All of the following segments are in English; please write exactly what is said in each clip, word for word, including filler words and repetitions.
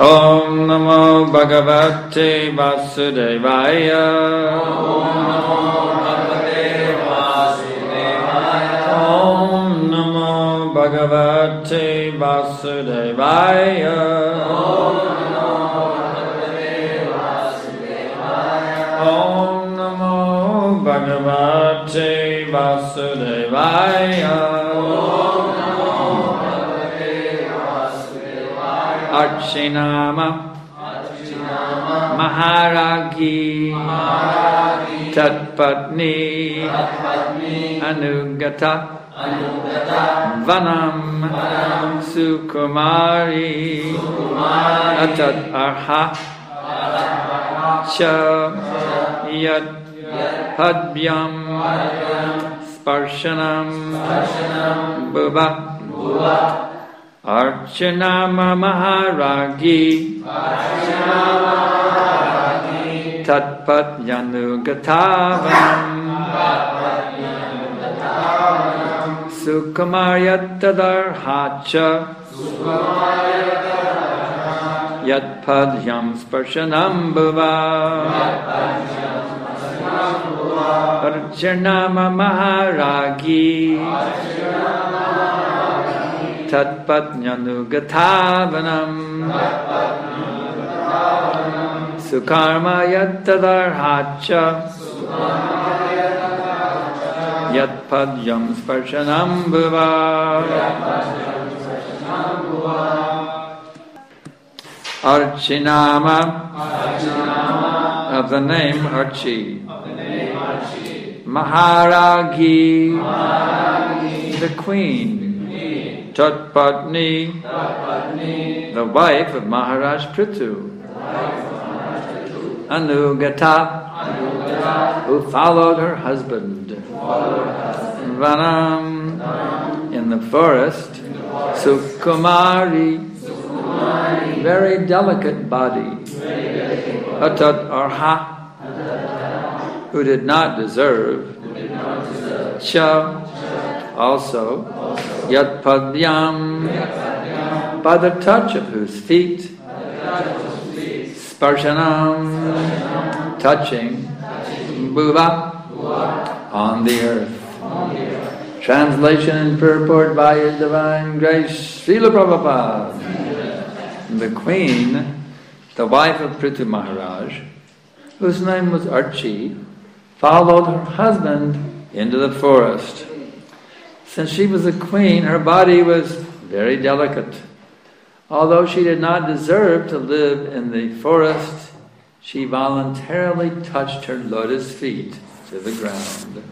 Om Namo Bhagavate Vasudevaya. Om Namo Bhagavate Vasudevaya. Om Namo Bhagavate Vasudevaya. Om Namo Bhagavate Vasudevaya. Om Namo Bhagavate Vasudevaya. Archinama, Archinama Maharagi, Maharagi Tatpatni, Tatpatni Anugata, Anugata Vanam, Vanam Sukumari, Sukumari Atat Arha, Cha, Yat, Padbyam, Sparshanam, Darshanam Bhuva, Bhuva Archanama Maharagi, Archanama Maharagi Tatpat Yanugatavam, Sukumaryattadarhacha, Yatpadyam Sparshanam Bhuva, Archanama Maharagi, Tatpatnyanugatavanam, Sukarma yattadarhacha, Yatpadyam Sparshanam Bhuva. Archinama, of the name Archi. Maharagi, the queen. Tatpatni, the wife of Maharaj Prithu. Anugata, who followed her husband. Vanam, in the forest. Sukumari, very delicate body. Atat Arha, who did not deserve. Cha, also. Yatpadyam, by the touch of whose feet. Sparshanam, touching. Bhuva, on the earth. Translation and purport by His Divine Grace Srila Prabhupada. The queen, the wife of Prithu Maharaj, whose name was Archi, followed her husband into the forest. Since she was a queen, her body was very delicate. Although she did not deserve to live in the forest, she voluntarily touched her lotus feet to the ground.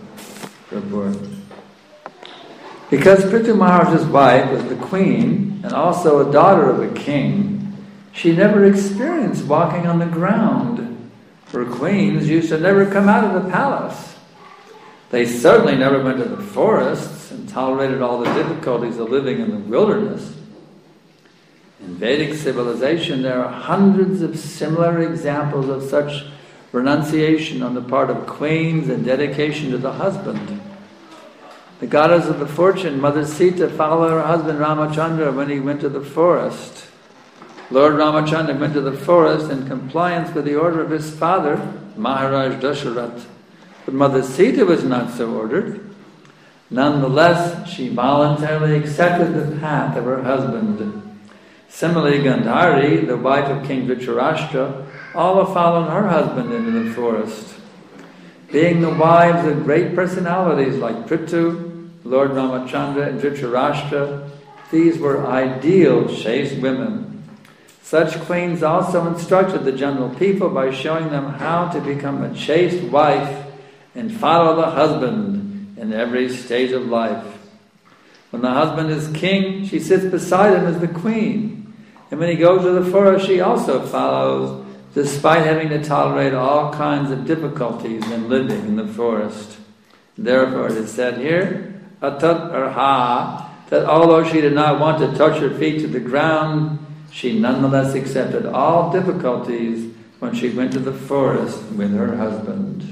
Because Prithu Maharaj's wife was the queen and also a daughter of a king, she never experienced walking on the ground. For queens used to never come out of the palace. They certainly never went to the forests and tolerated all the difficulties of living in the wilderness. In Vedic civilization, there are hundreds of similar examples of such renunciation on the part of queens and dedication to the husband. The goddess of the fortune, Mother Sita, followed her husband Ramachandra when he went to the forest. Lord Ramachandra went to the forest in compliance with the order of his father, Maharaj Dasharatha. But Mother Sita was not so ordered. Nonetheless, she voluntarily accepted the path of her husband. Similarly, Gandhari, the wife of King Dhritarashtra, also followed her husband into the forest. Being the wives of great personalities like Prithu, Lord Ramachandra and Dhritarashtra, these were ideal chaste women. Such queens also instructed the general people by showing them how to become a chaste wife and follow the husband in every stage of life. When the husband is king, she sits beside him as the queen. And when he goes to the forest, she also follows, despite having to tolerate all kinds of difficulties in living in the forest. Therefore it is said here, Atat Arha, that although she did not want to touch her feet to the ground, she nonetheless accepted all difficulties when she went to the forest with her husband.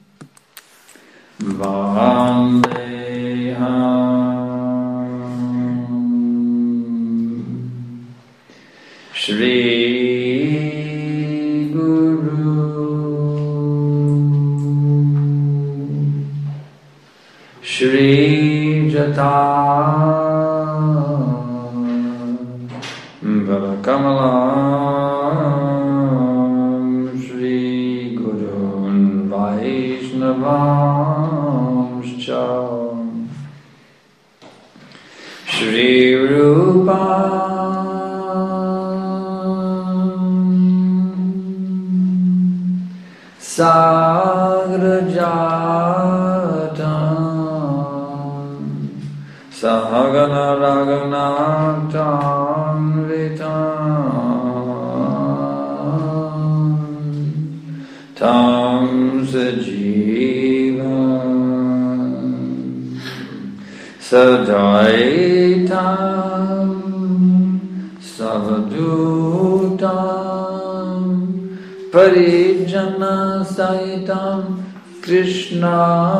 Vandeham Shri Guru Shri Jata Kamalam Shri Gurun Vaishnavamscha Shri Rupa Sagrajatam Sahagana Raghunatam Vitam Tam Sajivam Sadaitam Savadutam Parijana Saitam Krishna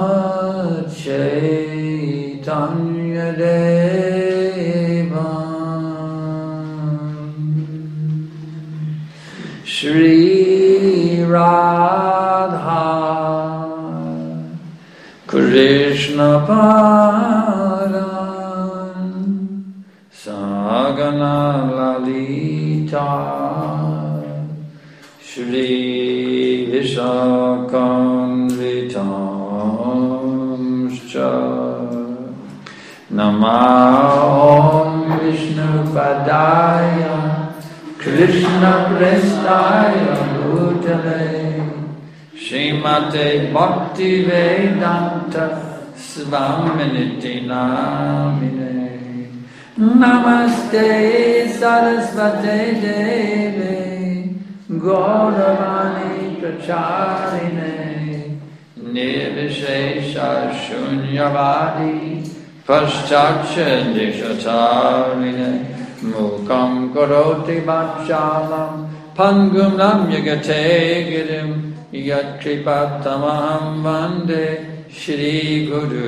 Chaitanya Devam Shri Radha Krishna Param Sagana Lalita Shri Vishakamritamscha Namah Vishnu Padaya Krishna Prestaya Bhutale Srimate Bhakti Vedanta Svaminiti Namine Namaste Sarasvate Deve Gauravani Pracharine Nirvishesha Shunyavadi Paschachya Dishatarine Mukam Karoti Vachalam Pangum Namyagate Girim Yat Kripatamaham Vande Shri Guru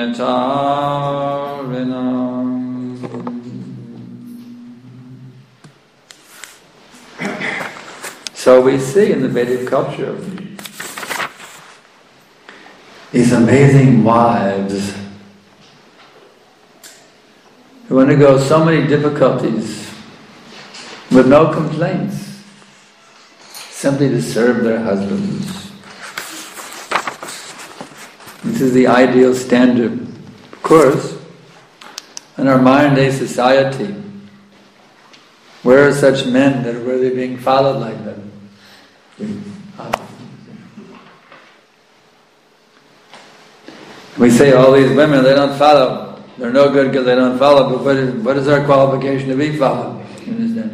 Dinatarinam. So we see in the Vedic culture these amazing wives who undergo so many difficulties with no complaints, simply to serve their husbands. This is the ideal standard. Of course, in our modern-day society, where are such men that are really being followed like that? We say all these women, they don't follow. They're no good because they don't follow, but what is, what is our qualification to be followed? You understand?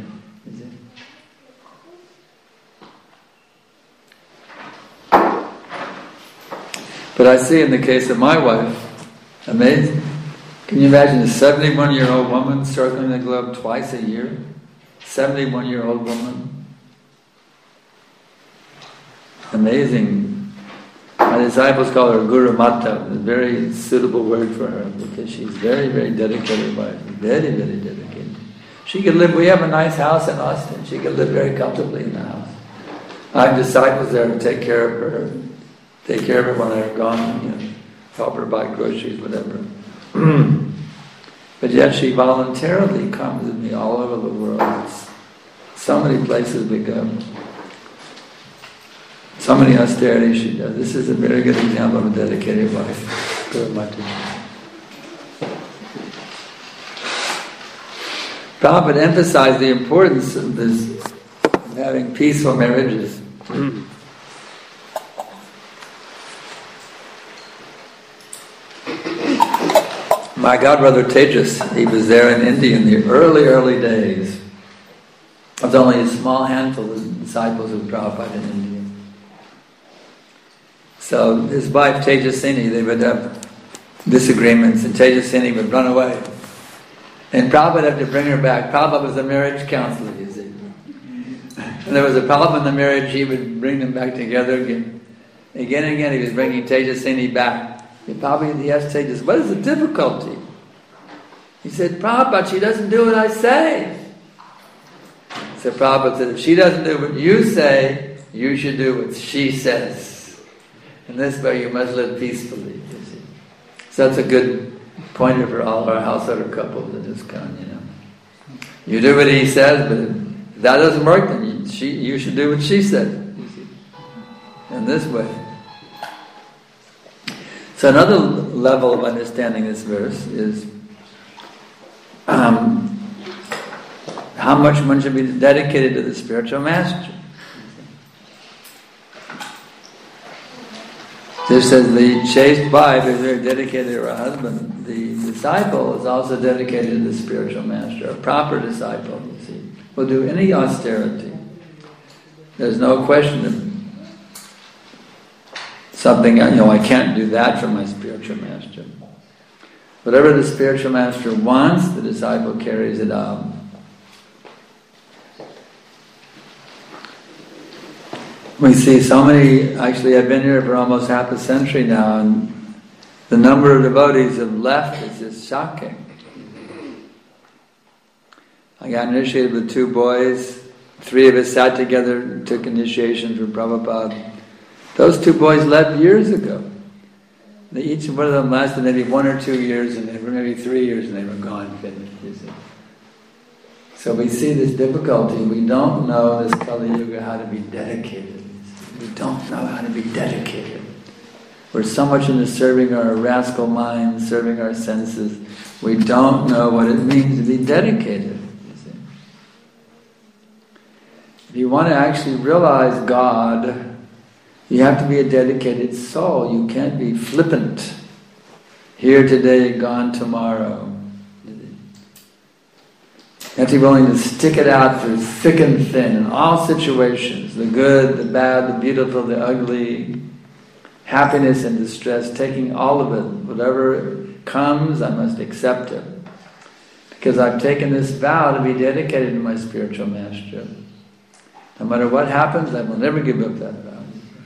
But I see in the case of my wife, amazing. Can you imagine a seventy-one-year-old woman circling the globe twice a year? seventy-one-year-old woman. Amazing. My disciples call her Guru Mata, a very suitable word for her, because she's very, very dedicated wife. Very, very dedicated. She could live, we have a nice house in Austin, she could live very comfortably in the house. I have disciples there to take care of her, take care of her when they're gone, you know, help her buy groceries, whatever. But yet she voluntarily comes with me all over the world. So many places we go. So many austerities she does. This is a very good example of a dedicated wife. Prabhupada emphasized the importance of this, of having peaceful marriages. My godbrother Tejas, he was there in India in the early, early days. There was only a small handful of disciples of Prabhupada in India. So his wife Tejasini, they would have disagreements, and Tejasini would run away. And Prabhupada had to bring her back. Prabhupada was a marriage counselor, you see. When there was a problem in the marriage, he would bring them back together again. Again and again, he was bringing Tejasini back. And Prabhupada, he asked Tejas, what is the difficulty? He said, Prabhupada, she doesn't do what I say. So Prabhupada said, if she doesn't do what you say, you should do what she says. And this way you must live peacefully. You see. So that's a good pointer for all our householder couples in this kind, you know. You do what he says, but if that doesn't work, then you, she, you should do what she said. You see. In this way. So another level of understanding this verse is um, how much one should be dedicated to the spiritual master. Just as the chaste wife is very dedicated to her husband, the disciple is also dedicated to the spiritual master. A proper disciple, you see, will do any austerity. There's no question of something, you know, I can't do that for my spiritual master. Whatever the spiritual master wants, the disciple carries it out. We see so many, actually I've been here for almost half a century now, and the number of devotees who have left is just shocking. I got initiated with two boys, three of us sat together and took initiation from Prabhupada. Those two boys left years ago. They, each one of them lasted maybe one or two years, and they were maybe three years, and they were gone, finished. You see. So we see this difficulty. We don't know this Kali Yuga how to be dedicated. We don't know how to be dedicated. We're so much into serving our rascal minds, serving our senses. We don't know what it means to be dedicated. You see. If you want to actually realize God, you have to be a dedicated soul. You can't be flippant. Here today, gone tomorrow. You have to be willing to stick it out through thick and thin in all situations. The good, the bad, the beautiful, the ugly. Happiness and distress, taking all of it. Whatever comes, I must accept it. Because I've taken this vow to be dedicated to my spiritual master. No matter what happens, I will never give up that vow.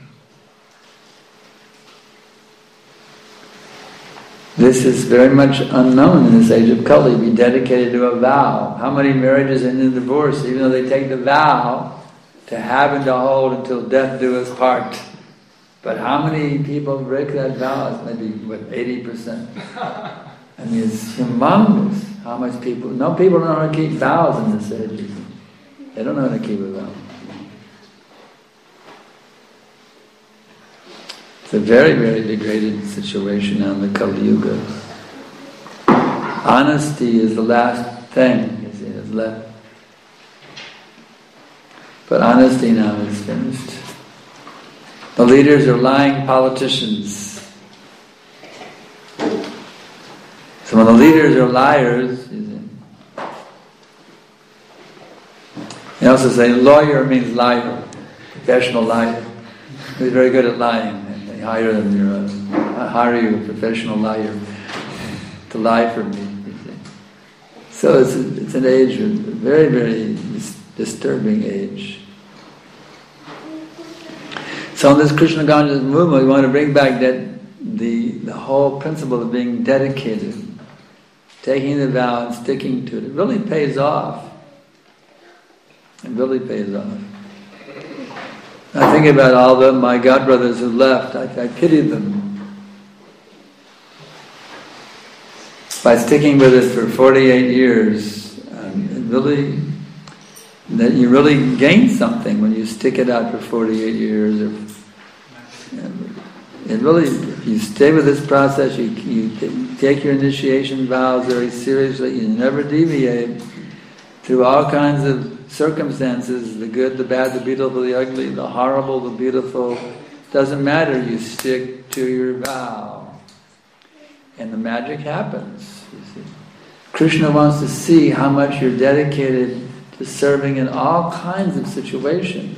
This is very much unknown in this age of Kali, be dedicated to a vow. How many marriages end in divorce, even though they take the vow to have and to hold until death do us part? But how many people break that vow? It's maybe, what, eighty percent? I mean, it's humongous how much people... No, people don't know how to keep vows in this age. They don't know how to keep a vow. It's a very, very degraded situation now in the Kali Yuga. Honesty is the last thing, you see, is left. But honesty now is finished. The leaders are lying politicians. So when the leaders are liars, you see. They also say lawyer means liar, professional liar. He's very good at lying. They hire them, you're a, I hire you, a professional liar, to lie for me. You see. So it's, a, it's an age, a very, very dis- disturbing age. So in this Krishna consciousness movement, we want to bring back that the the whole principle of being dedicated, taking the vow and sticking to it. It really pays off. It really pays off. I think about all the my godbrothers who left. I, I pity them. By sticking with it for forty-eight years, um, it really that you really gain something when you stick it out for forty-eight years. Or, it really, if you stay with this process, you, you take your initiation vows very seriously, you never deviate through all kinds of circumstances, the good, the bad, the beautiful, the ugly, the horrible, the beautiful. Doesn't matter, you stick to your vow. And the magic happens, you see. Krishna wants to see how much you're dedicated to serving in all kinds of situations.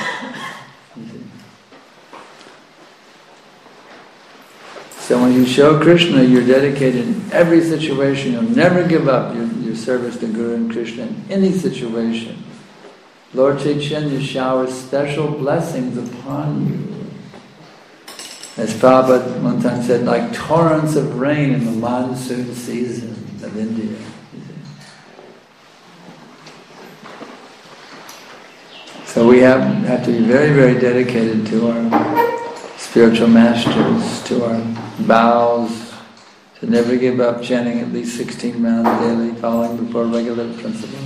So when you show Krishna you're dedicated in every situation, you'll never give up your, your service to Guru and Krishna in any situation. Lord Chaitanya showers special blessings upon you. As Prabhupada one time said, like torrents of rain in the monsoon season of India. So we have, have to be very, very dedicated to our spiritual masters, to our vows, to never give up chanting at least sixteen rounds daily, following the four regular principles.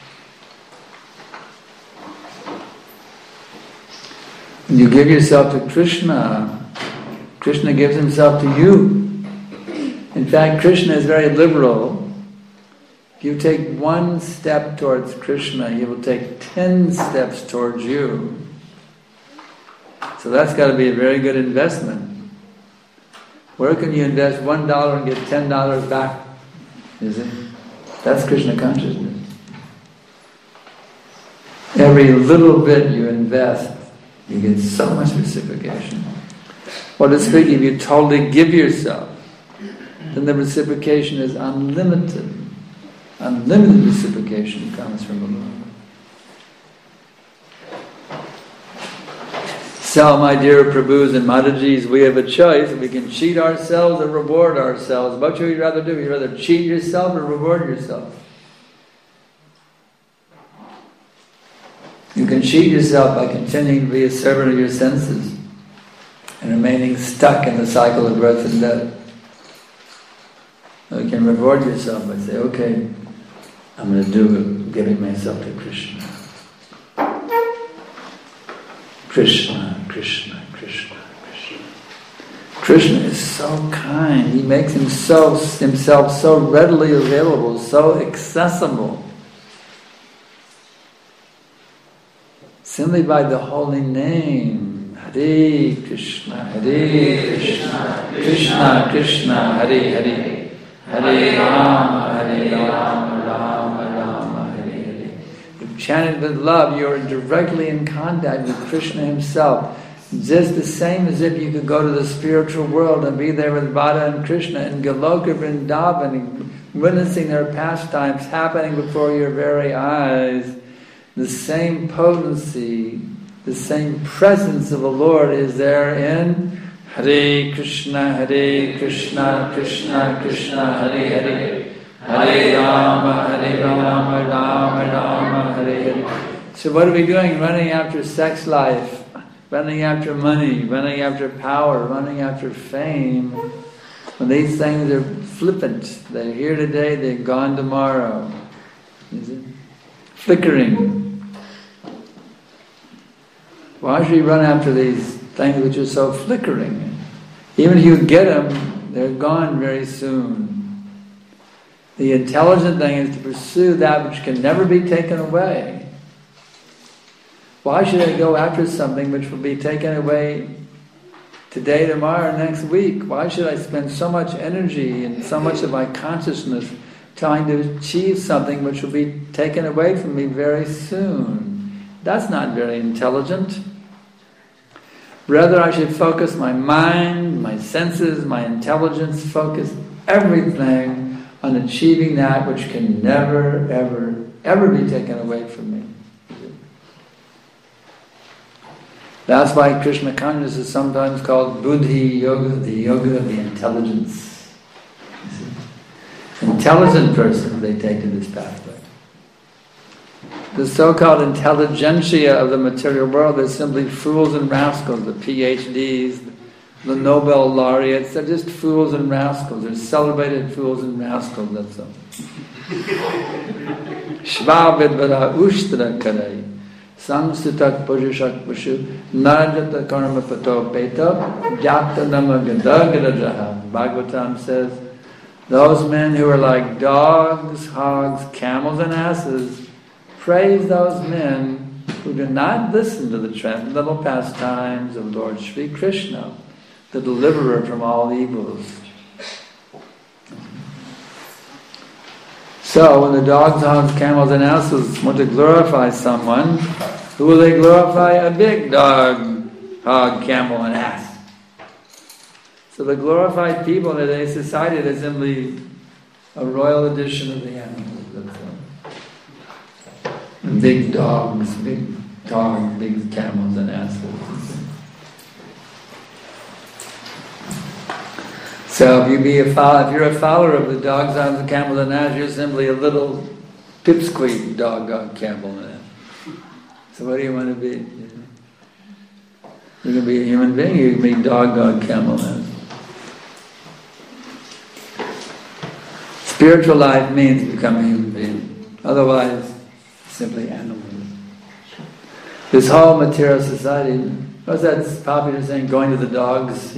When you give yourself to Krishna, Krishna gives himself to you. In fact, Krishna is very liberal. If you take one step towards Krishna, he will take ten steps towards you. So that's got to be a very good investment. Where can you invest one dollar and get ten dollars back? Is it? That's Krishna consciousness. Every little bit you invest, you get so much reciprocation. Well, to speak, if you totally give yourself, then the reciprocation is unlimited. Unlimited reciprocation comes from the Lord. So, my dear Prabhus and Matajis, we have a choice. We can cheat ourselves or reward ourselves. What would you rather do? Would you rather cheat yourself or reward yourself? You can cheat yourself by continuing to be a servant of your senses and remaining stuck in the cycle of birth and death. Or you can reward yourself by saying, okay, I'm going to do it, giving myself to Krishna. Krishna, Krishna, Krishna, Krishna. Krishna is so kind. He makes him so, himself so readily available, so accessible. Simply by the holy name, Hare Krishna, Hare Krishna, Krishna Krishna, Hare Hare, Hare Rama, Hare Rama, Rama Rama, Hare Hare. If chanted with love, you are directly in contact with Krishna himself. Just the same as if you could go to the spiritual world and be there with Radha and Krishna in Goloka Vrindavan, witnessing their pastimes happening before your very eyes. The same potency, the same presence of the Lord is there in Hare Krishna, Hare Krishna, Krishna Krishna, Hare Hare, Hare Rama, Hare Rama, Rama Rama, Hare Hare. So what are we doing? Running after sex life, running after money, running after power, running after fame. When these things are flippant, they're here today, they're gone tomorrow. Is it? Flickering. Why should you run after these things which are so flickering? Even if you get them, they're gone very soon. The intelligent thing is to pursue that which can never be taken away. Why should I go after something which will be taken away today, tomorrow, next week? Why should I spend so much energy and so much of my consciousness trying to achieve something which will be taken away from me very soon? That's not very intelligent. Rather, I should focus my mind, my senses, my intelligence, focus everything on achieving that which can never, ever, ever be taken away from me. That's why Krishna consciousness is sometimes called Buddhi Yoga, the yoga of the intelligence. Intelligent persons, they take to this pathway. The so-called intelligentsia of the material world are simply fools and rascals, the P H Ds, the Nobel laureates. They're just fools and rascals. They're celebrated fools and rascals, that's all. Shvavidvara ushtra karai samsutak pujashak pushu narjata karma pato peta jata nama gadagadajaha. Bhagavatam says, those men who are like dogs, hogs, camels and asses, praise those men who do not listen to the transcendental pastimes of Lord Sri Krishna, the deliverer from all evils. So when the dogs, hogs, camels and asses want to glorify someone, who will they glorify? A big dog, hog, camel and ass. So the glorified people in today's society, they're simply a royal edition of the animals. Big dogs, big dogs, big camels and asses. So if you be a follower, if you're a follower of the dogs, hogs, and camels and asses, you're simply a little pipsqueak dog, hog, camel and ass. So what do you want to be? You can be a human being, you can be dog, dog, camel, man. Spiritual life means becoming a human being. Otherwise, simply animals. This whole material society, what's that popular saying, going to the dogs?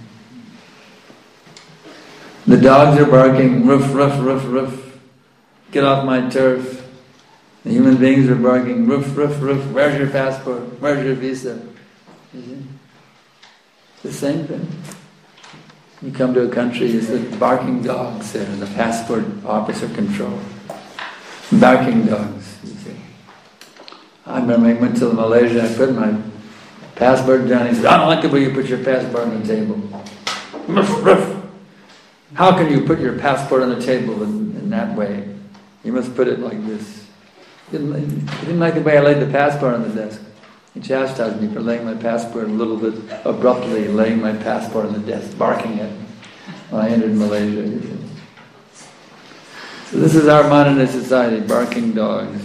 The dogs are barking, roof, roof, roof, roof, get off my turf. The human beings are barking, roof, roof, roof, where's your passport, where's your visa? You see? It's the same thing. You come to a country, it's the barking dogs there, the passport officer control. Barking dogs, you see. I remember I went to Malaysia, I put my passport down, he said, I don't like the way you put your passport on the table. Ruff, ruff. How can you put your passport on the table in, in that way? You must put it like this. He didn't, he didn't like the way I laid the passport on the desk. He chastised me for laying my passport a little bit abruptly, laying my passport on the desk, barking at me when I entered Malaysia. So this is our modern society, barking dogs.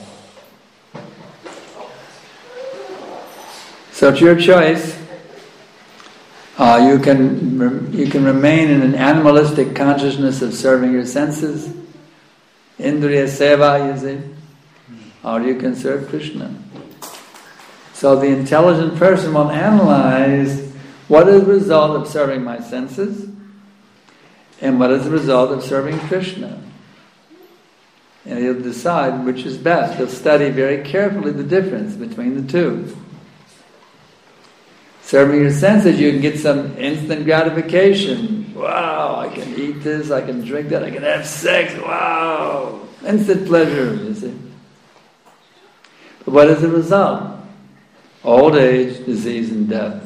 So it's your choice. Uh, you can you can remain in an animalistic consciousness of serving your senses, Indriya Seva, you see, or you can serve Krishna. So the intelligent person will analyze what is the result of serving my senses and what is the result of serving Krishna. And he'll decide which is best. He'll study very carefully the difference between the two. Serving your senses, you can get some instant gratification. Wow, I can eat this, I can drink that, I can have sex, wow! Instant pleasure, you see. But what is the result? Old age, disease and death.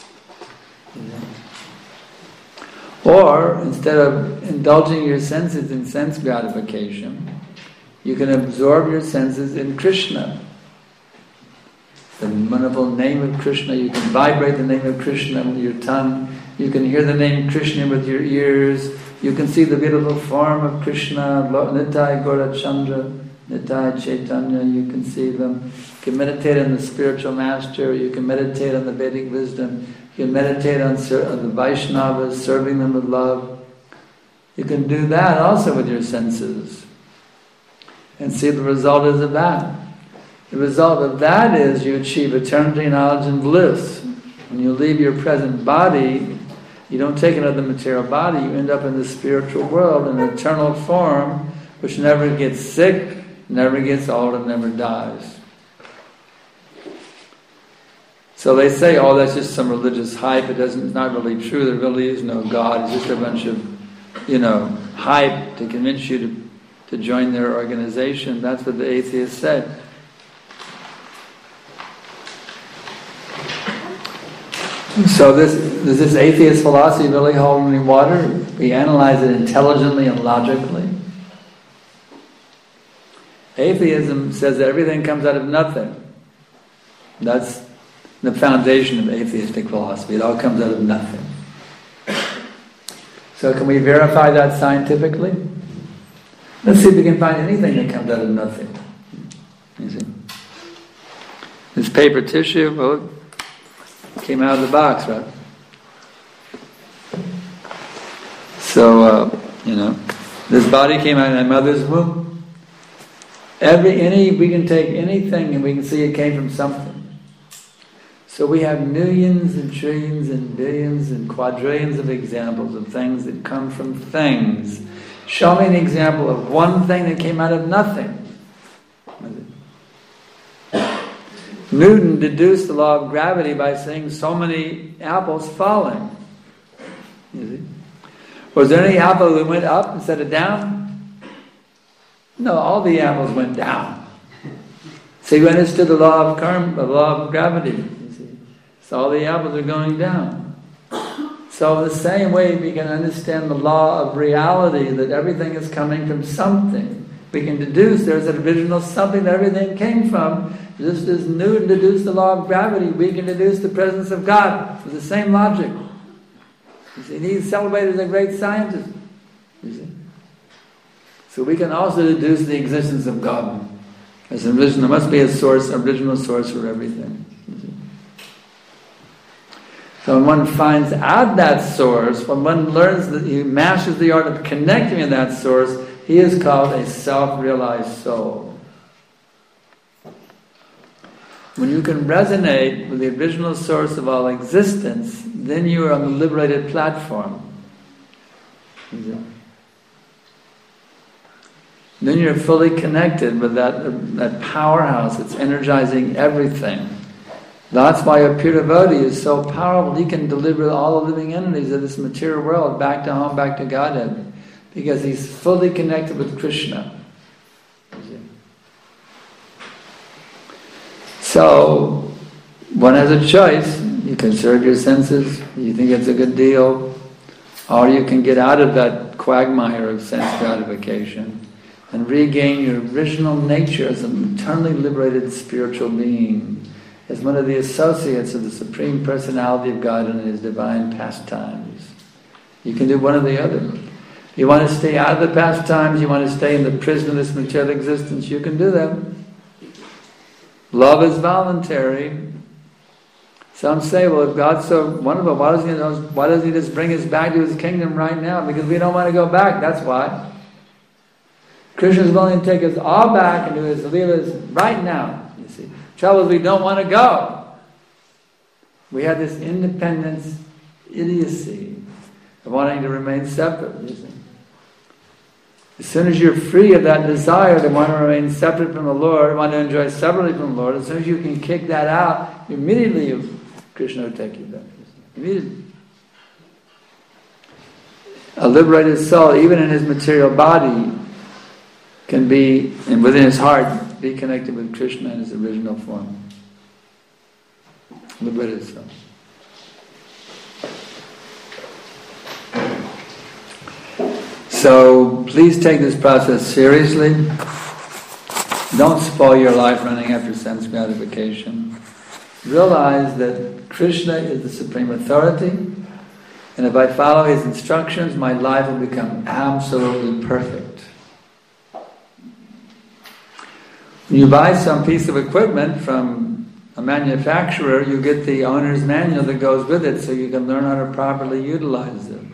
Or, instead of indulging your senses in sense gratification, you can absorb your senses in Krishna. The wonderful name of Krishna, you can vibrate the name of Krishna with your tongue, you can hear the name Krishna with your ears, you can see the beautiful form of Krishna, Nitai Gaurachandra, Nitai Chaitanya, you can see them. You can meditate on the spiritual master, you can meditate on the Vedic wisdom, you can meditate on, on the Vaishnavas, serving them with love. You can do that also with your senses and see the result is of that. The result of that is you achieve eternity, knowledge and bliss. When you leave your present body, you don't take another material body, you end up in the spiritual world in an eternal form which never gets sick, never gets old and never dies. So they say, oh, that's just some religious hype, it doesn't, it's not really true, there really is no God, it's just a bunch of, you know, hype to convince you to, to join their organization. That's what the atheists say. So this, does this atheist philosophy really hold any water? We analyze it intelligently and logically. Atheism says that everything comes out of nothing. That's the foundation of atheistic philosophy. It all comes out of nothing. So can we verify that scientifically? Let's see if we can find anything that comes out of nothing. You see? This paper tissue, well, came out of the box, right? So, uh, you know, this body came out of my mother's womb. Every, any, we can take anything and we can see it came from something. So we have millions and trillions and billions and quadrillions of examples of things that come from things. Show me an example of one thing that came out of nothing. Newton deduced the law of gravity by seeing so many apples falling. You see? Was there any apple that went up instead of down? No, all the apples went down. So he understood the law of karma, the law of gravity. You see? So all the apples are going down. So the same way we can understand the law of reality, that everything is coming from something. We can deduce there's an original something that everything came from. Just as Newton deduced the law of gravity, we can deduce the presence of God with the same logic. You see, and he's celebrated as a great scientist. You see. So we can also deduce the existence of God. There's an original, there must be a source, original source for everything. So when one finds out that source, when one learns that he masters the art of connecting with that source, he is called a self-realized soul. When you can resonate with the original source of all existence, then you are on the liberated platform. Then you're fully connected with that, that powerhouse that's energizing everything. That's why a pure devotee is so powerful. He can deliver all the living entities of this material world back to home, back to Godhead, because he's fully connected with Krishna. So, one has a choice. You can serve your senses, you think it's a good deal, or you can get out of that quagmire of sense gratification and regain your original nature as an eternally liberated spiritual being, as one of the associates of the Supreme Personality of God in His divine pastimes. You can do one or the other. If you want to stay out of the pastimes, you want to stay in the prison of this material existence, you can do that. Love is voluntary. Some say, well, if God's so wonderful, why doesn't He, why doesn't He just bring us back to His kingdom right now? Because we don't want to go back, that's why. Krishna is willing to take us all back into His leelas right now, you see. Trouble is we don't want to go. We have this independence idiocy of wanting to remain separate, you see. As soon as you're free of that desire to want to remain separate from the Lord, want to enjoy separately from the Lord, as soon as you can kick that out, immediately you, Krishna will take you back. Immediately. A liberated soul, even in his material body, can be, and within his heart, be connected with Krishna in his original form. Liberated soul. So, please take this process seriously. Don't spoil your life running after sense gratification. Realize that Krishna is the supreme authority, and if I follow his instructions, my life will become absolutely perfect. When you buy some piece of equipment from a manufacturer, you get the owner's manual that goes with it so you can learn how to properly utilize it.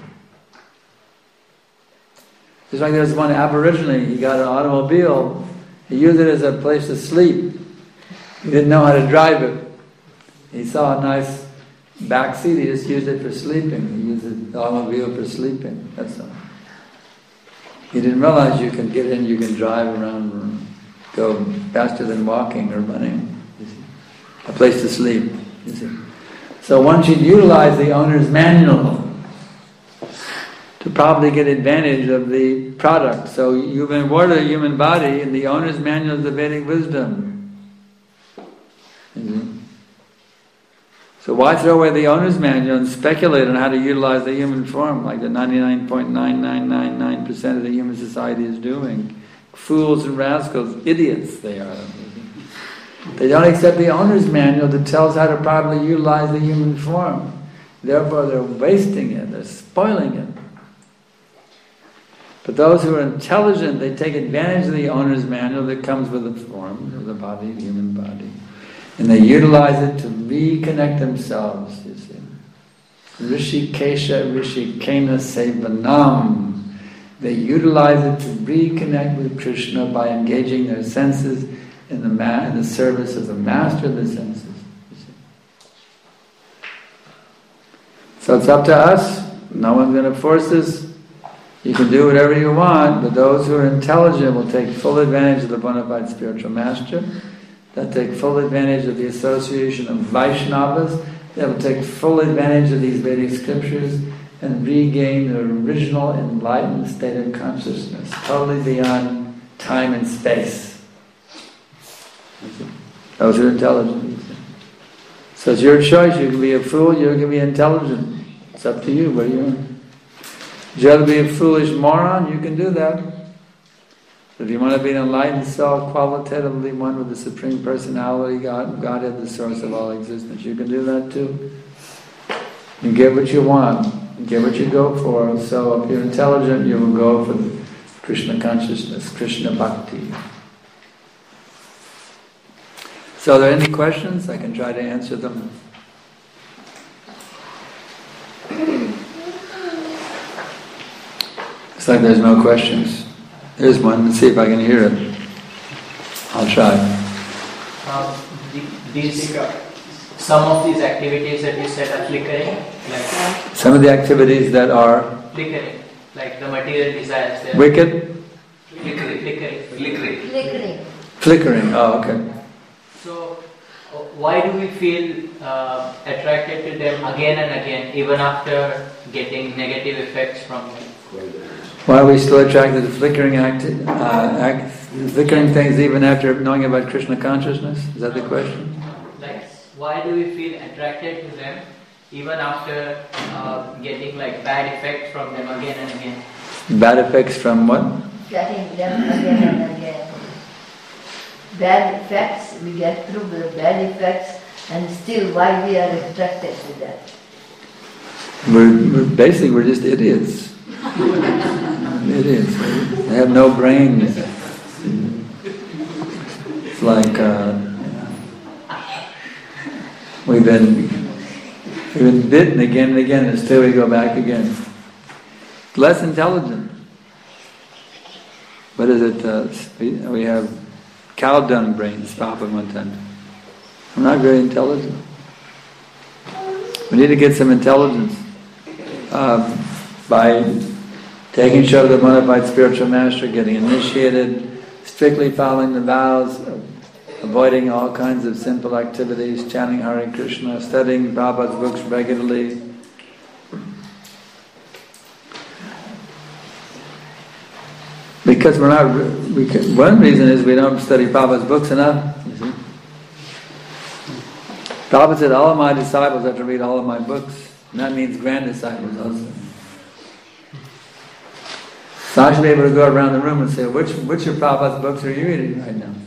Just like there's one Aboriginal, he got an automobile, he used it as a place to sleep. He didn't know how to drive it. He saw a nice back seat, he just used it for sleeping. He used the automobile for sleeping, that's all. He didn't realize you can get in, you can drive around and go faster than walking or running. You see. A place to sleep, you see. So one should utilize the owner's manual to probably get advantage of the product. So you've been awarded a human body, and the owner's manual is the Vedic wisdom. Mm-hmm. So why throw away the owner's manual and speculate on how to utilize the human form like the ninety-nine point nine nine nine nine percent of the human society is doing? Fools and rascals, idiots they are. They don't accept the owner's manual that tells how to properly utilize the human form. Therefore they're wasting it, they're spoiling it. But those who are intelligent, they take advantage of the owner's manual that comes with the form of the body, the human body. And they utilize it to reconnect themselves, you see. Rishikesha Rishikena Sevanam. They utilize it to reconnect with Krishna by engaging their senses in the, ma- in the service of the master of the senses. You see. So it's up to us. No one's going to force us. You can do whatever you want, but those who are intelligent will take full advantage of the bona fide spiritual master. They'll take full advantage of the association of Vaishnavas. They'll take full advantage of these Vedic scriptures and regain their original enlightened state of consciousness, totally beyond time and space. Those who are intelligent. So it's your choice. You can be a fool, you can be intelligent. It's up to you. What do you want? Would you rather be a foolish moron? You can do that. If you want to be an enlightened soul, qualitatively one with the Supreme Personality, God, Godhead, the source of all existence, you can do that too. You get what you want, you get what you go for. So if you're intelligent, you will go for Krishna consciousness, Krishna bhakti. So are there any questions? I can try to answer them. Looks like there's no questions. There's one. Let's see if I can hear it. I'll try. Um, the, these, some of these activities that you said are flickering, like some of the activities that are flickering, like the material desires. They're wicked, flickering, flickering, flickering, Flickering. flickering. Oh, okay. So, uh, why do we feel uh, attracted to them again and again, even after getting negative effects from them? Why are we still attracted to flickering acti- uh, act, flickering things even after knowing about Krishna consciousness? Is that the question? Like, why do we feel attracted to them even after uh, getting like bad effects from them again and again? Bad effects from what? Getting them again and again. Bad effects, we get through the bad effects, and still why we are attracted to that? We're, we're basically we're just idiots. Idiots. They have no brains. It's like uh, we've been we've been bitten again and again, and still we go back again. Less intelligent. What is it? Uh, we, we have cow dung brains. Stop at one time. I'm not very intelligent. We need to get some intelligence uh, by taking Shabda of the bona fide spiritual master, getting initiated, strictly following the vows, avoiding all kinds of simple activities, chanting Hare Krishna, studying Prabhupada's books regularly. Because we're not, we can, one reason is we don't study Prabhupada's books enough. You see? Prabhupada said, all of my disciples have to read all of my books. And that means grand disciples also. So I should be able to go around the room and say, which which of Prabhupada's books are you reading right now?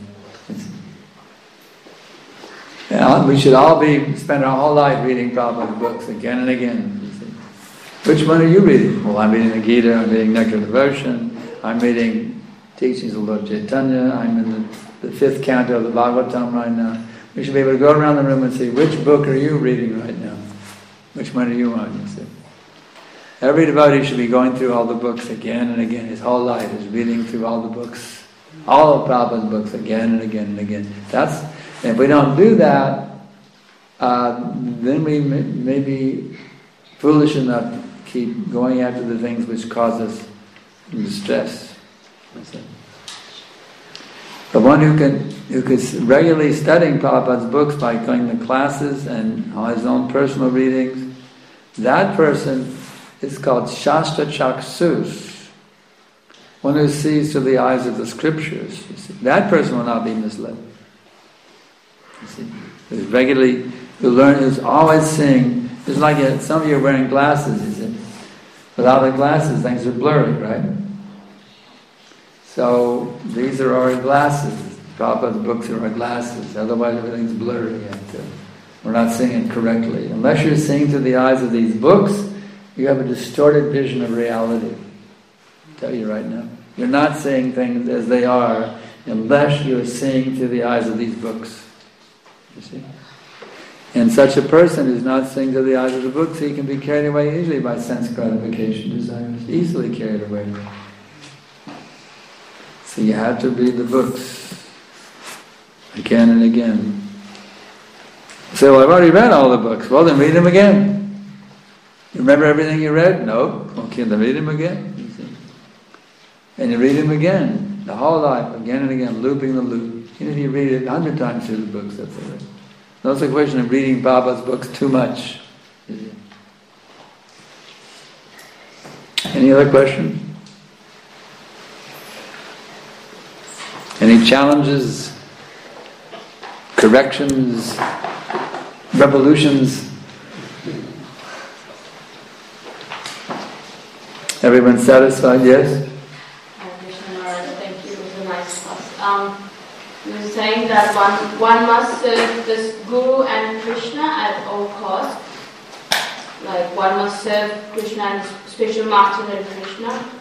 Yeah, we should all be spend our whole life reading Prabhupada's books again and again. You see. Which one are you reading? Well, I'm reading the Gita, I'm reading Nectar Devotion, I'm reading Teachings of Lord Chaitanya, I'm in the, the fifth canto of the Bhagavatam right now. We should be able to go around the room and say, which book are you reading right now? Which one are you on, you see? Every devotee should be going through all the books again and again. His whole life is reading through all the books, all of Prabhupada's books again and again and again. That's, if we don't do that, uh, then we may, may be foolish enough to keep going after the things which cause us distress. The one who can who is regularly studying Prabhupada's books by going to classes and on his own personal readings, that person is called Shastra Chaksus, one who sees through the eyes of the scriptures. You see. That person will not be misled. You see, who's regularly, who learn, who's always seeing. It's like a, some of you are wearing glasses. You see, without the glasses, things are blurry, right? So these are our glasses. Prabhupada's books are our glasses. Otherwise, everything's blurry. And, uh, we're not seeing it correctly. Unless you're seeing through the eyes of these books, you have a distorted vision of reality. I'll tell you right now. You're not seeing things as they are unless you're seeing through the eyes of these books. You see? And such a person who's not seeing through the eyes of the books, he can be carried away easily by sense gratification desires. Easily carried away. So you have to read the books again and again. You say, well, I've already read all the books. Well, then read them again. You remember everything you read? No. Okay, then read them again. You see. And you read them again, the whole life, again and again, looping the loop. Even if you read it a hundred times through the books, that's all right. That's a question of reading Baba's books too much. Any other question? Any challenges, corrections, revolutions? Everyone satisfied? Yes? Thank you. It was a nice class. Um, you were saying that one one must serve this Guru and Krishna at all costs. Like one must serve Krishna and special master and Krishna.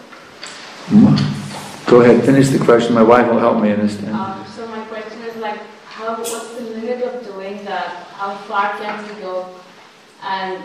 Go ahead, finish the question. My wife will help me understand. Um, so my question is like, how? What's the limit that how far can we go, and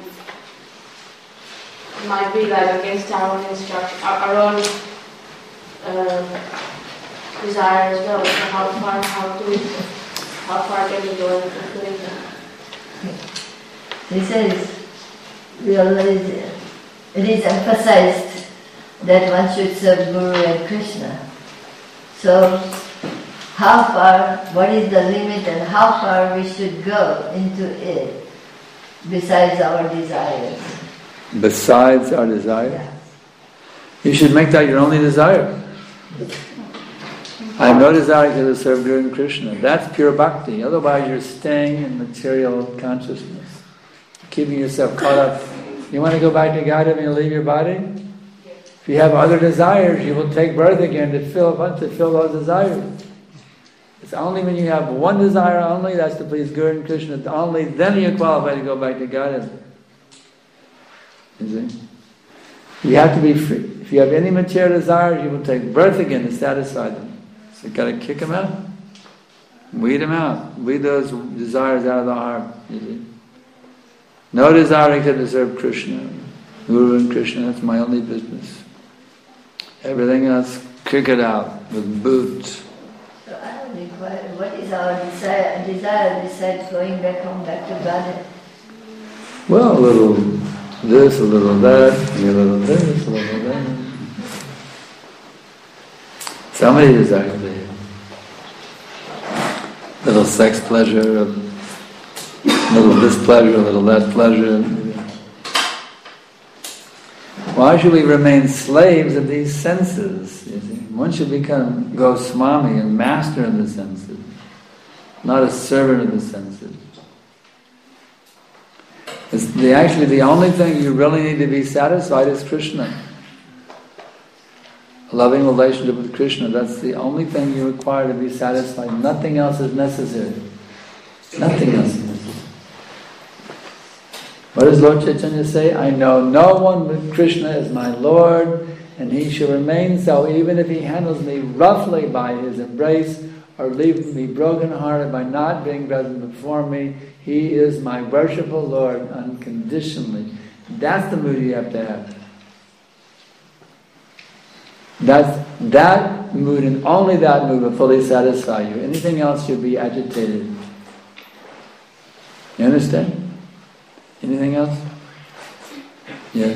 it might be like against our own instruction, our, our own uh, desire as well. So how far, how do we, how far can we go in fulfilling that? He says, we always, it is emphasized that one should serve Guru and Krishna. So, how far, what is the limit and how far we should go into it besides our desires? Besides our desire? Yeah. You should make that your only desire. I have no desire to serve Guru and Krishna. That's pure bhakti. Otherwise you're staying in material consciousness, keeping yourself caught up. You want to go back to God and you leave your body? If you have other desires, you will take birth again to fill to fill those desires. It's only when you have one desire only, that's to please Guru and Krishna, only then you're qualified to go back to God. You see? You have to be free. If you have any material desires, you will take birth again to satisfy them. So you've got to kick them out. Weed them out. Weed those desires out of the heart. You see? No desire except to serve Krishna. Guru and Krishna, that's my only business. Everything else, kick it out with boots. So I don't require, what is our desire? Desire besides going back home, back to God? Well, a little this, a little that, a little this, a little that. So many desires there. Little sex pleasure, a little this pleasure, a little that pleasure. Why should we remain slaves of these senses? You see? One should become Goswami and master of the senses, not a servant of the senses. It's the, actually, the only thing you really need to be satisfied is Krishna. A loving relationship with Krishna, that's the only thing you require to be satisfied. Nothing else is necessary. Nothing else is necessary. What does Lord Chaitanya say? I know no one but Krishna is my Lord, and he shall remain so even if he handles me roughly by his embrace or leaves me broken-hearted by not being present before me. He is my worshipful Lord unconditionally. That's the mood you have to have. That's, that mood and only that mood will fully satisfy you. Anything else you'll be agitated. You understand? Anything else? Yes.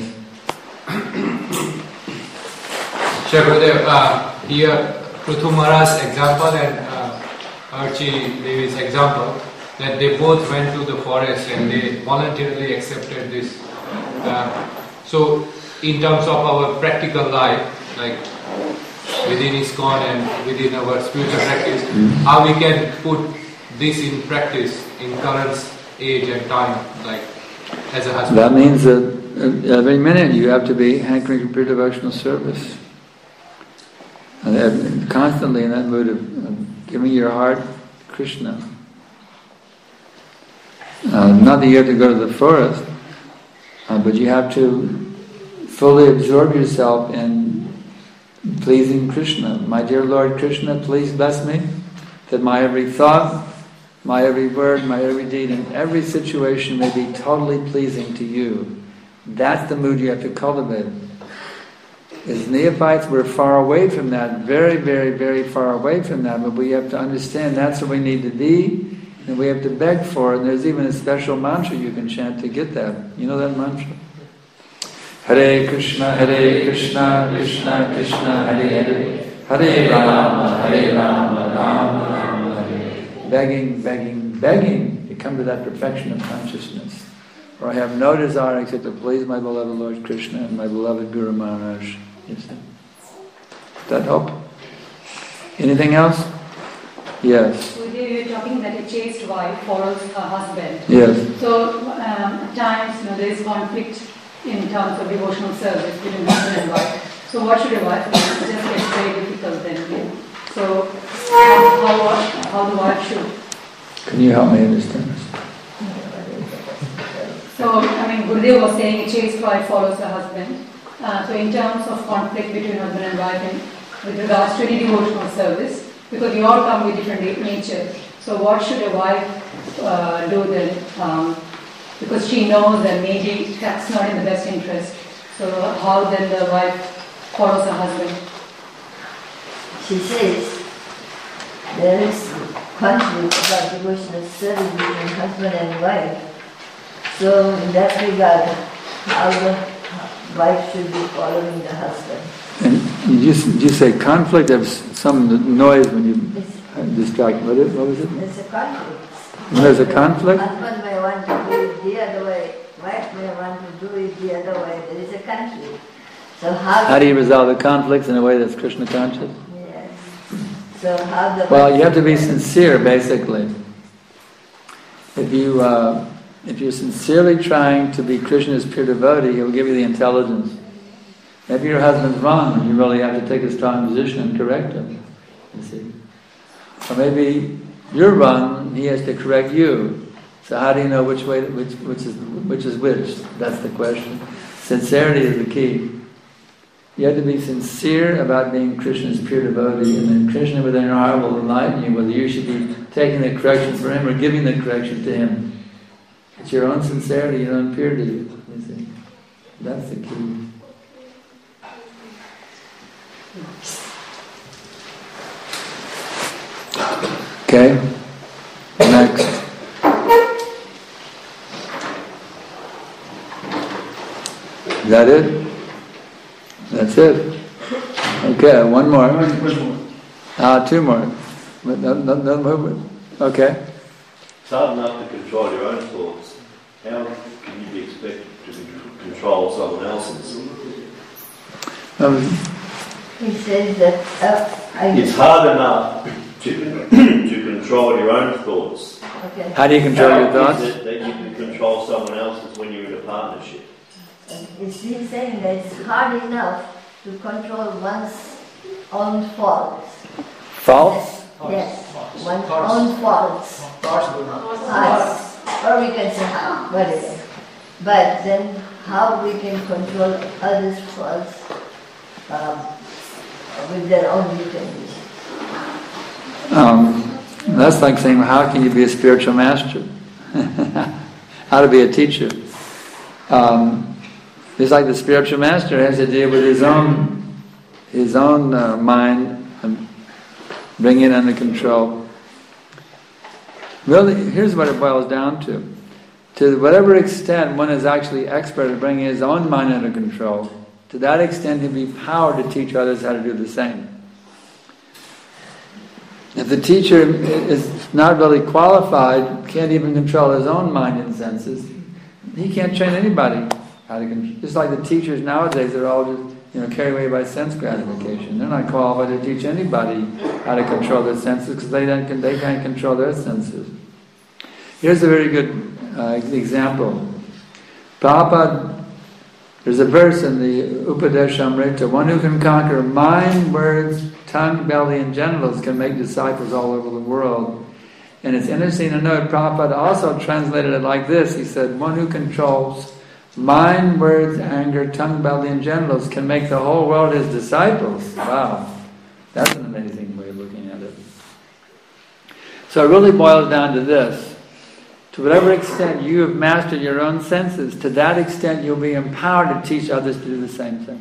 Sure, Gurudev, uh, here Prithu Maharaj's example and uh, Archie Devi's example, that they both went to the forest and they voluntarily accepted this. Uh, so, in terms of our practical life, like within ISKCON and within our spiritual practice, mm-hmm. how we can put this in practice in current age and time, like as a husband. That means that every minute you have to be hankering for pure devotional service. And constantly in that mood of giving your heart to Krishna. Uh, not that you have to go to the forest, uh, but you have to fully absorb yourself in pleasing Krishna. My dear Lord Krishna, please bless me, that my every thought, my every word, my every deed, and every situation may be totally pleasing to you. That's the mood you have to cultivate. As neophytes, we're far away from that, very, very, very far away from that, but we have to understand that's what we need to be, and we have to beg for it. And there's even a special mantra you can chant to get that. You know that mantra? Hare Krishna, Hare Krishna, Krishna Krishna, Hare Hare, Hare Rama, Hare Rama, Rama Rama, Hare. Begging, begging, begging to come to that perfection of consciousness. For I have no desire except to please my beloved Lord Krishna and my beloved Guru Maharaj. You see? Does that help? Anything else? Yes. You're talking that a chaste wife follows her husband. Yes. So um, at times, you know, there is conflict in terms of devotional service between husband and wife. So what should a wife do? It just gets very difficult then. So how, how, how the wife should? Can you help me understand this? So, I mean, Gurudev was saying a chaste wife follows her husband. Uh, so in terms of conflict between husband and wife and with regards to any devotional service, because we all come with different nature. So what should a wife uh, do then, um, because she knows that maybe that's not in the best interest. So how then the wife follows her husband? She says there is conflict about devotional service between husband and wife. So in that regard, how the wife should be following the husband. And you just you say conflict. There's some noise when you It's, distract. What is- what was it? there's a conflict. When there's a conflict? Husband may want to do it the other way, wife may want to do it the other way. There is a conflict. So how, How do you resolve the conflicts in a way that's Krishna conscious? Yes. So how the Well, you have to be sincere, basically. If you uh, if you're sincerely trying to be Krishna's pure devotee, He'll give you the intelligence. Maybe your husband's wrong, and you really have to take a strong position and correct him. You see, or maybe you're wrong, He has to correct you. So how do you know which way, which which is which is which? That's the question. Sincerity is the key. You have to be sincere about being Krishna's pure devotee, and then Krishna within your heart will enlighten you whether you should be taking the correction for Him or giving the correction to Him. It's your own sincerity, your own purity. You see, that's the key. Okay. Next. Is that it? That's it. Okay, one more. Ah, two more. But no, no, no movement. Okay. It's hard enough to control your own thoughts. How can you be expected to control someone else's? Um, He says that uh, I, It's hard enough to to control your own thoughts. okay. how do you control How your thoughts? is it that you can control someone else's when you're in a partnership? It's he's saying that it's hard enough to control one's own faults. False? Yes, one's own faults. Us, or we can say how, whatever. But then how we can control others' faults um, with their own determination. Um, that's like saying, how can you be a spiritual master? How to be a teacher? Um, it's like the spiritual master has to deal with his own, his own uh, mind and bring it under control. Really, here's what it boils down to. To whatever extent one is actually expert at bringing his own mind under control, to that extent he'll be empowered to teach others how to do the same. If the teacher is not really qualified, can't even control his own mind and senses, he can't train anybody how to control. Just like the teachers nowadays, they're all just, you know, carried away by sense gratification. They're not qualified to teach anybody how to control their senses because they don't, they can't control their senses. Here's a very good uh, example. Prabhupada, there's a verse in the Upadeshamrita, one who can conquer mind, words, tongue, belly, and genitals can make disciples all over the world. And it's interesting to note, Prabhupada also translated it like this. He said, one who controls mind, words, anger, tongue, belly, and genitals can make the whole world his disciples. Wow, that's an amazing way of looking at it. So it really boils down to this. To whatever extent you have mastered your own senses, to that extent you'll be empowered to teach others to do the same thing.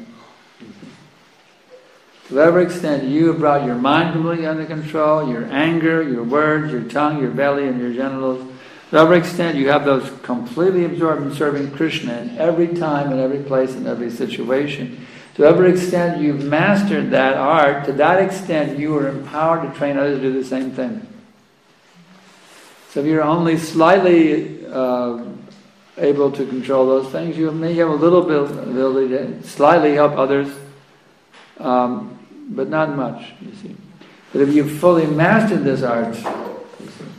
To whatever extent you have brought your mind completely under control, your anger, your words, your tongue, your belly, and your genitals, to whatever extent you have those completely absorbed in serving Krishna in every time, in every place, in every situation, to whatever extent you've mastered that art, to that extent you are empowered to train others to do the same thing. So if you're only slightly uh, able to control those things, you may have a little bit ability to slightly help others, um, but not much, you see. But if you've fully mastered this art, you see.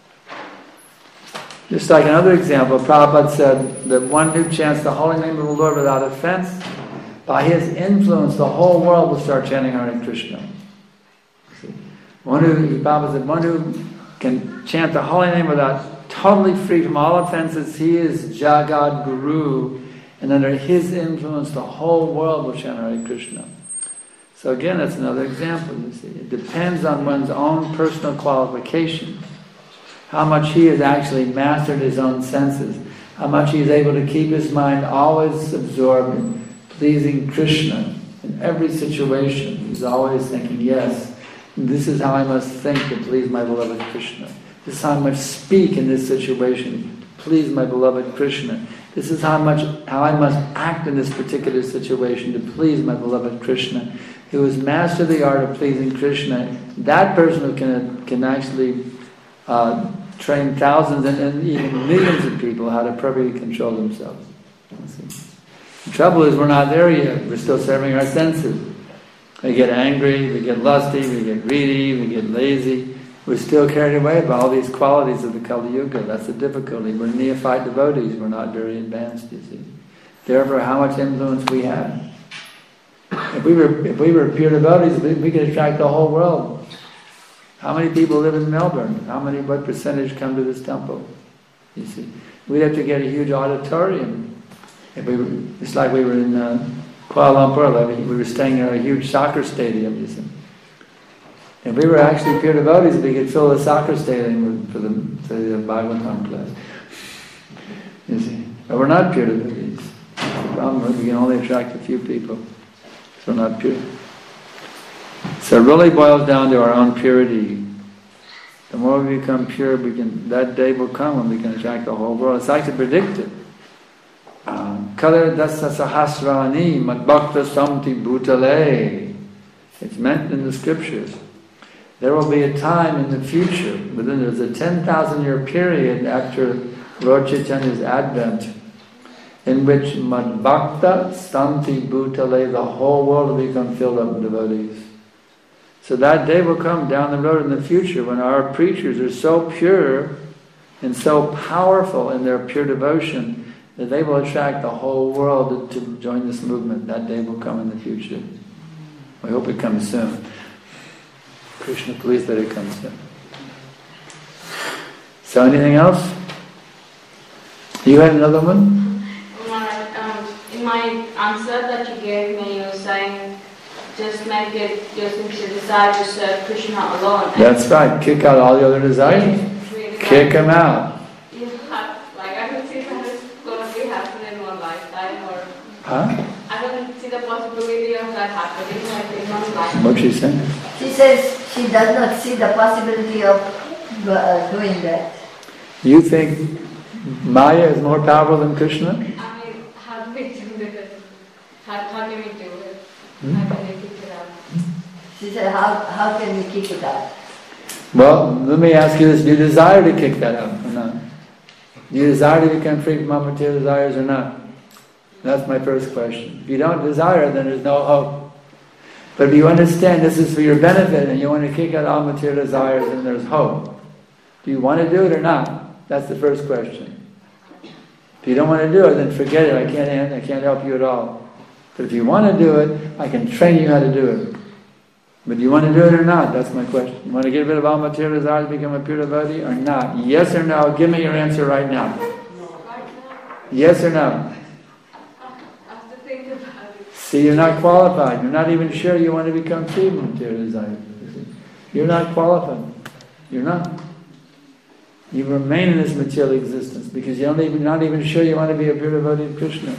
Just like another example, Prabhupada said that one who chants the holy name of the Lord without offense, by his influence the whole world will start chanting Hare Krishna. You see. One who, Prabhupada said, one who can chant the holy name without totally free from all offenses, he is Jagat Guru, and under his influence the whole world will chant Hare Krishna. So again, that's another example, you see. It depends on one's own personal qualifications, how much he has actually mastered his own senses, how much he is able to keep his mind always absorbed in pleasing Krishna in every situation. He's always thinking, yes, this is how I must think to please my beloved Krishna. This is how I must speak in this situation to please my beloved Krishna. This is how much how I must act in this particular situation to please my beloved Krishna. Who has mastered the art of pleasing Krishna, that person who can can actually uh, train thousands and, and even millions of people how to appropriately control themselves. The trouble is we're not there yet. We're still serving our senses. We get angry, we get lusty, we get greedy, we get lazy. We're still carried away by all these qualities of the Kali Yuga. That's the difficulty. We're neophyte devotees. We're not very advanced, you see. Therefore, how much influence we have. If we were if we were pure devotees, we, we could attract the whole world. How many people live in Melbourne? How many, what percentage come to this temple? You see, we'd have to get a huge auditorium. If we were, it's like we were in uh, Kuala Lumpur. Like we were staying in a huge soccer stadium. You see, if we were actually pure devotees, we could fill the soccer stadium for the for the Bhagavatam class. You see, but we're not pure devotees. The problem is we can only attract a few people. So not pure. So it really boils down to our own purity. The more we become pure, we can. That day will come when we can attract the whole world. It's actually predicted. Kala dasa sahasrani madbhakta samti bhutale. It's meant in the scriptures. There will be a time in the future, within there's a ten thousand year period after Lord Chaitanya's advent, in which madbhakta santi bhutale, the whole world will become filled up with devotees. So that day will come down the road in the future when our preachers are so pure and so powerful in their pure devotion that they will attract the whole world to join this movement. That day will come in the future. I hope it comes soon. Krishna, please let it come soon. So anything else? You had another one? In my answer that you gave me, you were saying, just make it your sincere desire to serve Krishna alone. That's right. Kick out all the other desires. Really Kick like, them out. You have, like, I don't see that it's going to be happening in one lifetime, or Huh? I don't see the possibility of that happening like in one lifetime. What's she saying? She says she does not see the possibility of uh, doing that. You think Maya is more powerful than Krishna? I mean, how do we do it? How, how can we do it? Hmm? How can we kick it out? She said, how, how can we kick it out? Well, let me ask you this. Do you desire to kick that out or not? Do you desire to become free from all material desires or not? That's my first question. If you don't desire, then there's no hope. But if you understand this is for your benefit and you want to kick out all material desires, then there's hope. Do you want to do it or not? That's the first question. If you don't want to do it, then forget it. I can't, I can't help you at all. But if you want to do it, I can train you how to do it. But do you want to do it or not? That's my question. You want to get rid of all material desires, become a pure devotee, or not? Yes or no? Give me your answer right now. Yes or no? See, you're not qualified. You're not even sure you want to become free from material desires. You're not qualified. You're not. You remain in this material existence because you're not even, not even sure you want to be a pure devotee of Krishna.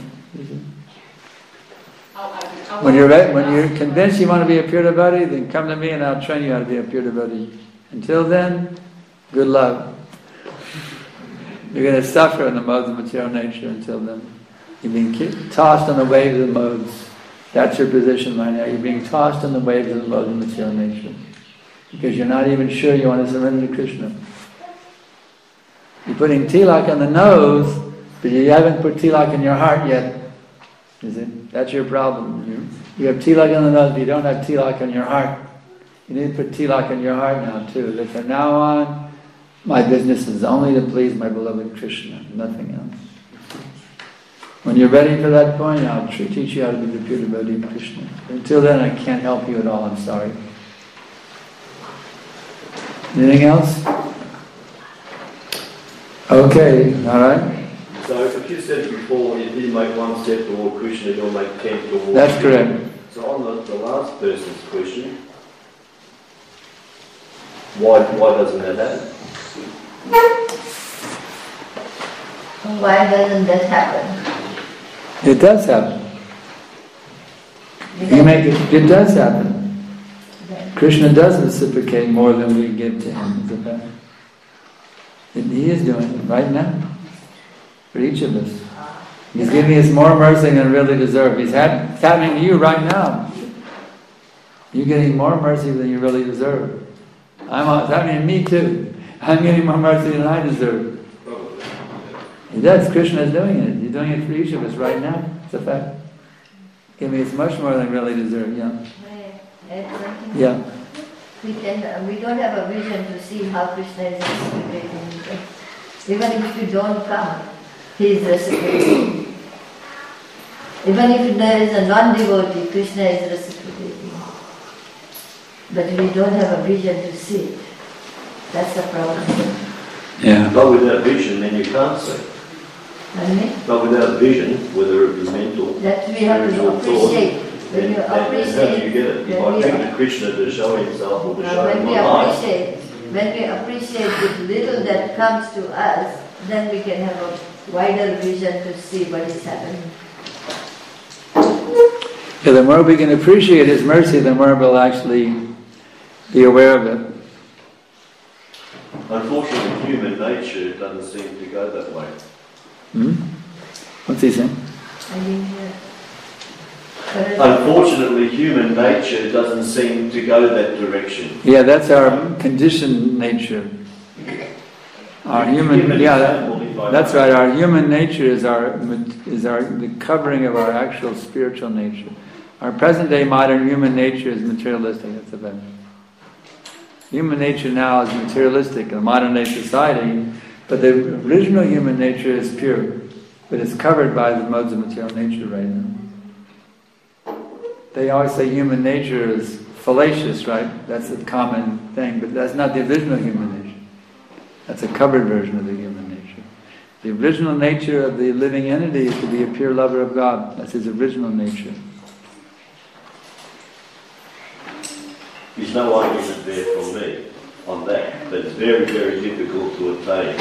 When you're ready, when you're convinced you want to be a pure devotee, then come to me and I'll train you how to be a pure devotee. Until then, good luck. You're going to suffer in the modes of material nature until then. You're being kicked, tossed on the waves of the modes. That's your position right now. You're being tossed on the waves of the modes of material nature. Because you're not even sure you want to surrender to Krishna. You're putting tilak on the nose, but you haven't put tilak in your heart yet. Is it? That's your problem. You, you have tilak on the nose, but you don't have tilak on your heart. You need to put tilak in your heart now too. That from now on, my business is only to please my beloved Krishna, nothing else. When you're ready for that point, I'll teach you how to be the pure devotee of Krishna. Until then, I can't help you at all. I'm sorry. Anything else? Okay, all right. So if you said before, you did make one step toward Krishna, you'll make ten toward That's correct. So on the, the last person's question, why why doesn't that happen? Why doesn't that happen? It does happen. You make it, it does happen. Krishna does reciprocate more than we give to him. It's a fact. And he is doing it right now for each of us. He's giving us more mercy than we really deserve. He's had, it's happening to you right now. You're getting more mercy than you really deserve. I'm, it's happening to me too. I'm getting more mercy than I deserve. He does. Krishna is doing it. He's doing it for each of us right now. It's a fact. Giving us much more than we really deserve. Yeah. Yeah. We can. Uh, we don't have a vision to see how Krishna is reciprocating. Even if you don't come, he is reciprocating. Even if there is a non-devotee, Krishna is reciprocating. But we don't have a vision to see it. That's the problem. Yeah. But without vision, then you can't see. Pardon me? But without vision, whether it be mental, that we have to appreciate. When you then, then how do appreciate, you get it? If when I we, came to Krishna to show himself or to uh, show when him we my life, appreciate, when we appreciate the little that comes to us, then we can have a wider vision to see what is happening. Yeah, the more we can appreciate His mercy, the more we'll actually be aware of it. unfortunately, human nature doesn't seem to go that way. Hmm? What's he saying? I didn't hear. Unfortunately, human nature doesn't seem to go that direction. Yeah, that's our conditioned nature. Our human, Human yeah, example, that, if I that's may. right. Our human nature is our is our the covering of our actual spiritual nature. Our present-day modern human nature is materialistic. That's the fact. Human nature now is materialistic in a modern-day society, but the original human nature is pure, but it's covered by the modes of material nature right now. They always say human nature is fallacious, right? That's a common thing, but that's not the original human nature. That's a covered version of the human nature. The original nature of the living entity is to be a pure lover of God. That's his original nature. There's no argument there from me on that, but it's very, very difficult to attain.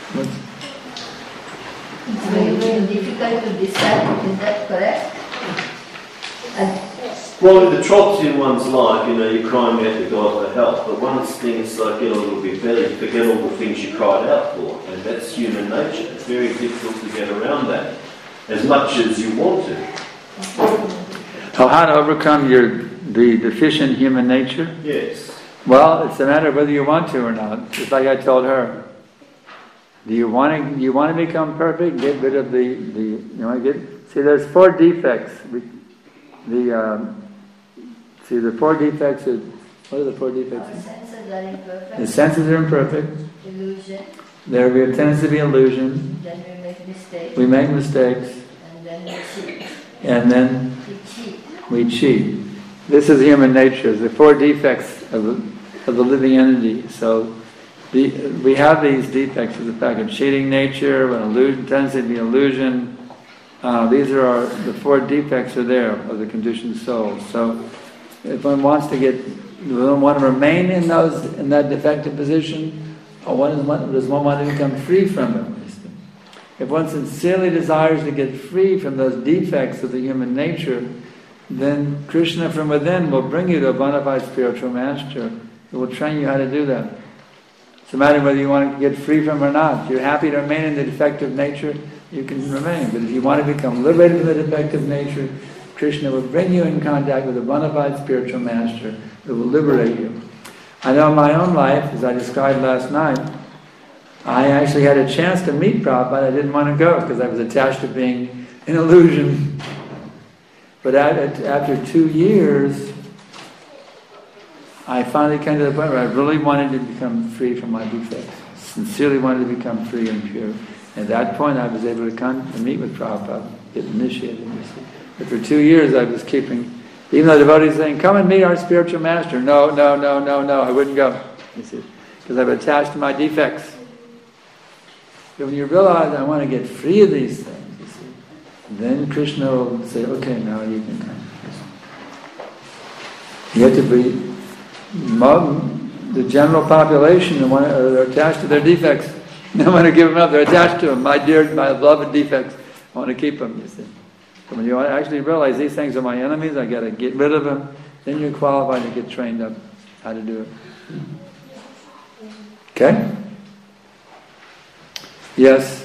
It's very, very difficult to decide. Is that correct? And Well, in the troughs in one's life, you know, you're crying out to God for help, but once things like get a little bit better, you forget all the things you cried out for, and that's human nature. It's very difficult to get around that, as much as you want to. So how to overcome your the deficient human nature? Yes. Well, it's a matter of whether you want to or not. Just like I told her. Do you want to? You want to become perfect? Get rid of the the. You want to get. See, there's four defects. The um, see the four defects. Are, what are the four defects? our senses are imperfect. The senses are imperfect. Illusion. There we have tendency to be illusion. Then we make mistakes. We make mistakes, And then we cheat. and then We cheat. we cheat. This is human nature. The four defects of the, of the living entity. So the, we have these defects as a fact of cheating nature, an illusion, tendency to be illusion. Uh, these are our, the four defects are there of the conditioned soul. So if one wants to get, one want to remain in those in that defective position, or one is, one, does one want to become free from it? If one sincerely desires to get free from those defects of the human nature, then Krishna from within will bring you to a bona fide spiritual master who will train you how to do that. It's a matter of whether you want to get free from it or not. If you're happy to remain in the defective nature, you can remain. But if you want to become liberated from the defective nature, Krishna will bring you in contact with a bona fide spiritual master who will liberate you. I know in my own life, as I described last night, I actually had a chance to meet Prabhupada. I didn't want to go because I was attached to being an illusion. But after two years, I finally came to the point where I really wanted to become free from my defects. Sincerely wanted to become free and pure. At that point, I was able to come and meet with Prabhupada, get initiated. You see. But for two years, I was keeping, even though the devotees saying, "Come and meet our spiritual master." No, no, no, no, no. I wouldn't go. You see, because I've attached to my defects. But when you realize I want to get free of these things, you see, then Krishna will say, "Okay, now you can come." You have to be the general population they want to, are attached to their defects. They don't want to give them up. They're attached to them. My dear, my beloved defects. I want to keep them. You see. So when you actually realize these things are my enemies, I got to get rid of them. Then you're qualified to get trained up how to do it. Okay. Yes.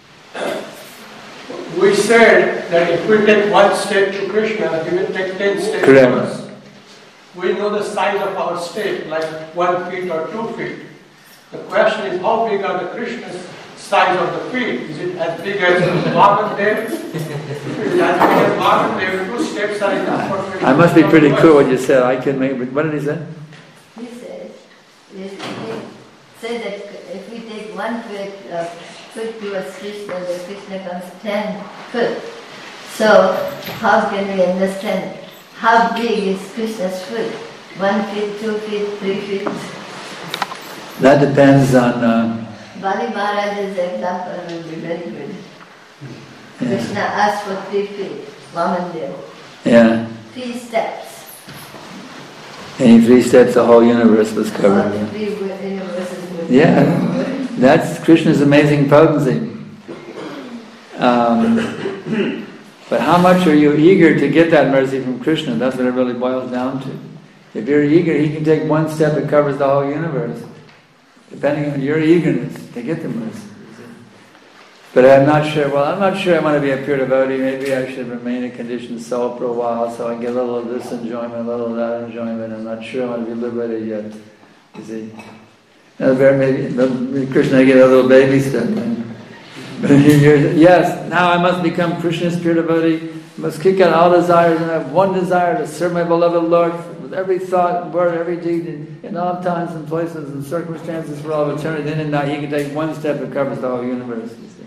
We said that if we take one step to Krishna, he will take ten steps Correct. to us. We know the size of our step, like one feet or two feet. The question is, how big are the Krishna's size of the feet? Is it as big as Vamandev? If it is as big as Vamandev, two steps are enough for Krishna. I must be pretty cool what you said. I can make. What did he say? He says, he says that if we take one foot, uh, foot towards Krishna, then Krishna comes ten foot. So how can we understand how big is Krishna's foot? One feet, two feet, three feet? That depends on. Uh, Bali Maharaj's example will be very good. Yeah. Krishna asked for three feet, Vamandev. Yeah. Three steps. Any three steps, the whole universe was All covered. the three universes would be Yeah. covered. That's Krishna's amazing potency. Um, but how much are you eager to get that mercy from Krishna? That's what it really boils down to. If you're eager, he can take one step that covers the whole universe, depending on your eagerness to get the mercy. But I'm not sure, well, I'm not sure I want to be a pure devotee. Maybe I should remain a conditioned soul for a while so I get a little of this enjoyment, a little of that enjoyment. I'm not sure I want to be liberated yet. You see? Now, maybe, maybe Krishna get a little baby step. Yes, now I must become Krishna's pure devotee. I must kick out all desires and have one desire to serve my beloved Lord with every thought, word, every deed, in, in all times and places and circumstances for all of eternity. Then and now he can take one step that covers the whole universe. You see?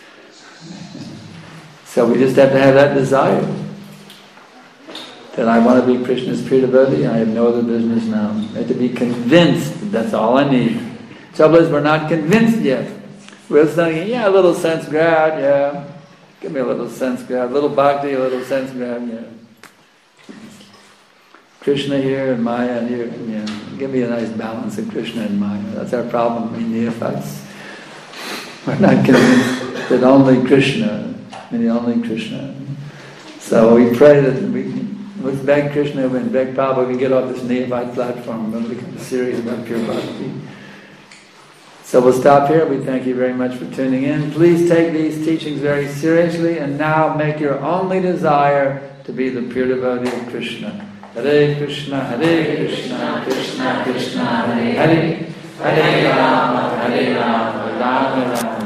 So we just have to have that desire. That I want to be Krishna's pure devotee, I have no other business now. I have to be convinced that that's all I need. Trouble is, we're not convinced yet. We're saying, yeah, a little sense grab, yeah. Give me a little sense grab, a little bhakti, a little sense grab, yeah. Krishna here and Maya here, yeah. Give me a nice balance of Krishna and Maya. That's our problem in neophytes. We're not convinced that only Krishna, and only Krishna. So we pray that we let's beg Krishna and beg Prabhupada we can get off this neophyte platform and become serious about pure bhakti. So we'll stop here. We thank you very much for tuning in. Please take these teachings very seriously and now make your only desire to be the pure devotee of Krishna. Hare Krishna, Hare Krishna, Krishna Krishna, Hare Hare, Hare Rama, Hare Rama, Rama Rama.